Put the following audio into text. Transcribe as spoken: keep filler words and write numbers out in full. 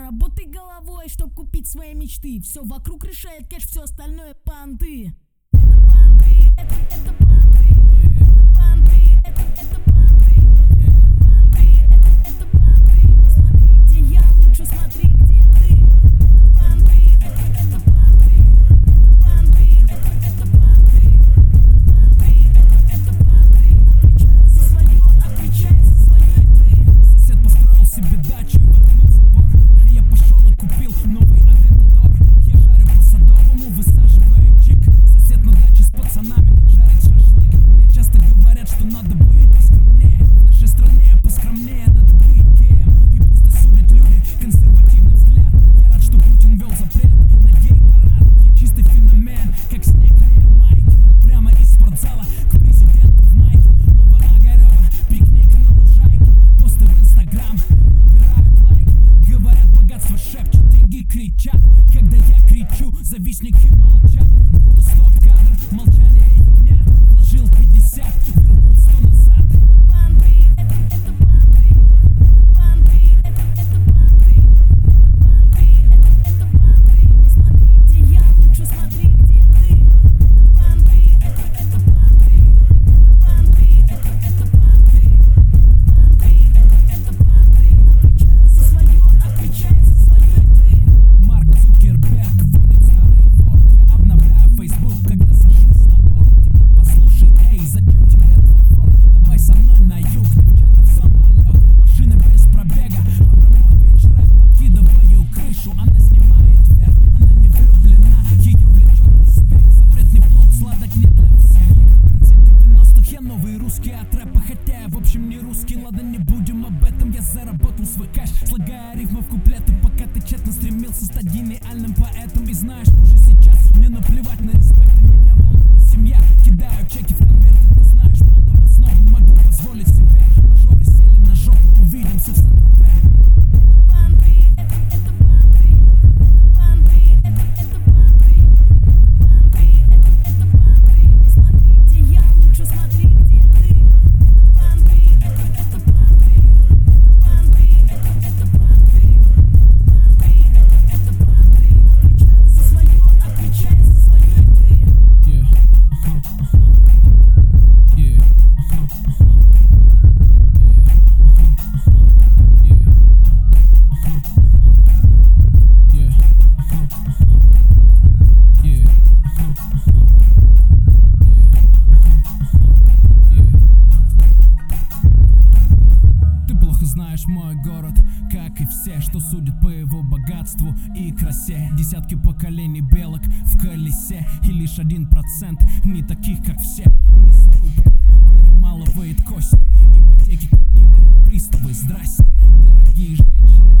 Работай головой, чтоб купить свои мечты. Все вокруг решает кэш, все остальное понты. Это понты, это, это понты. Это понты, это, это понты. Это понты, это, это понты. Смотри, где я, лучше смотри, где ты. Это понты, это, это понты. Это понты, это, это понты. Это понты, это, это понты. Отвечай за свое, отвечай за свое ты. Сосед построил себе дачу и воткнул забор, а я пошел и купил новый Авентадор. Я жарю по Садовому, высаживаю чик. Сосед на даче с пацанами жарит шашлык. Мне часто говорят, что надо быть поскромнее. В нашей стране поскромнее надо быть геем. И пусть осудят люди консервативный взгляд. Я рад, что Путин ввел запрет на гей-парад. Я чистый феномен, как снег на Ямайке. Прямо из спортзала к президенту в майке. Новоогарева, пикник на лужайке. Посты в Инстаграм набирают лайки. Говорят, богатство шепчет, деньги кричат. Когда я кричу, завистники молчат. Будто стоп-кадр, молчание ягнят. Вложил пятьдесят, вернул сто назад. Это понты, это, это понты. Это понты, это, это понты. Это понты, это, это понты. Смотри, где я, лучше смотри, где ты. Это понты, это, это понты. Это понты, это, это понты. Это понты, это, это понты. Отвечай за свое, отвечай за свое ты. Марк Цукерберг вводит старый форт. Я обновляю Facebook, когда сажусь на борт. Типа послушай, эй, зачем тебе твой форт? Давай со мной на юг, девчата в самолет. Машины без пробега, Абрамович рэп. Подкидываю крышу, она снимает вверх. Она не влюблена, ее влечет успех. Запретный плод, сладок не для всех. Я как в конце девяностых, я новый русский от рэпа. Хотя я в общем не русский, ладно, не будем об этом. Я заработал свой кэш, слагая рифмы в куплеты. Пока ты тщетно стремился стать гениальным поэтом. И знаешь, уже сейчас мне наплевать на респект. И меня волнует семья, кидаю чеки в конверты. Ты знаешь, фонд обоснован, могу позволить себе. Мажоры сели на жопу, увидимся в Сент-Тропе. Это понты, это, это понты. Это понты, это, это понты. Это понты, это, это понты. Смотри, где я, лучше смотри, где ты. Это понты, это, это понты. Это понты, это, это понты. Это понты, это, это понты. Отвечай за свое, отвечай за свое ты. Yeah, uh-huh, uh-huh. Yeah, uh-huh, uh-huh. Yeah, uh-huh, uh-huh. Yeah, uh-huh, uh-huh. Yeah, uh-huh, uh-huh. Yeah, uh-huh, uh-huh. Yeah. Ты плохо знаешь мой город, как и все, что судят по его богатству и красе. Десятки поколений белок в колесе, и лишь один процент не таких, как все. Мясорубка перемалывает кости, ипотеки, кредиты, приставы, здрасте. Дорогие женщины,